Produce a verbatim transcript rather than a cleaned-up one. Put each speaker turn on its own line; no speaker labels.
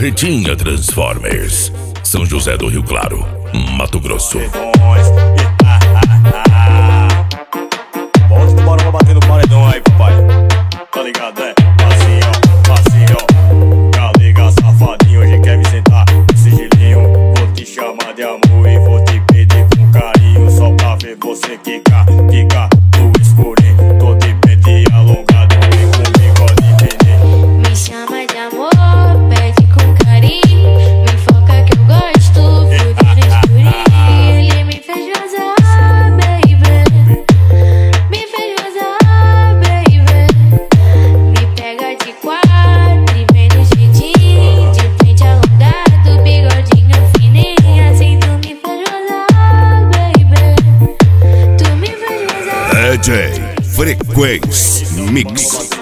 Carretinha Transformers, São José do Rio Claro, Mato Grosso.
Bota o tubarão pra bater no paredão aí, papai. Tá ligado, é? Assim, ó, assim, ó. Galega, safadinho, hoje quer me sentar sigilinho. Vou te chamar de amor e vou te pedir com carinho, só pra ver você quicar, quicar no escurinho. Tô de pente alongado e comigo de neném.
Me chama de amor, pede com carinho. Me foca que eu gosto, fuder no escurinho. Ele me fez gozar, baby. Me fez gozar, baby. Me pega de quatro e vem no jeitinho. De frente alongado, bigodinho fininho. Assim tu me fez gozar, baby. Tu me fez gozar.
D J Frequência Mix.